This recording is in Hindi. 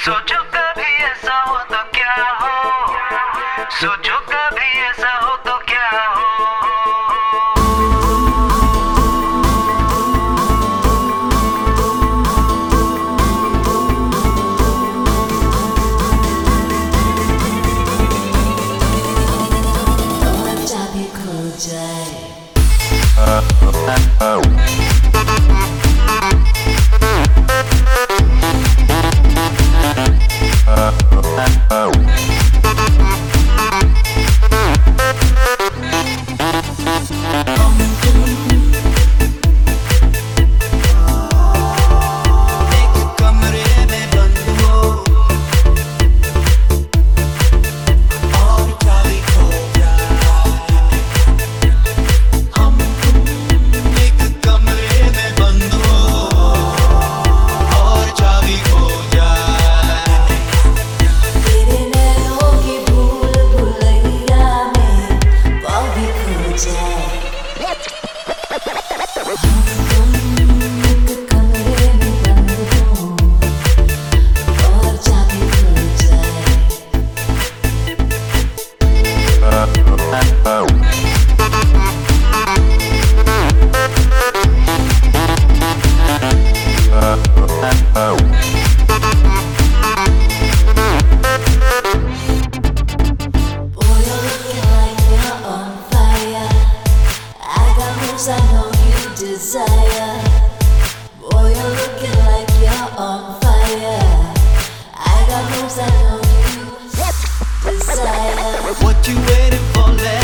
सोचो कभी ऐसा हो तो क्या हो, सोचो कभी ऐसा हो तो क्या हो। चाबी खो जाए I know you desire. Boy, you're looking like you're on fire. I got moves I know you desire. What you waiting for?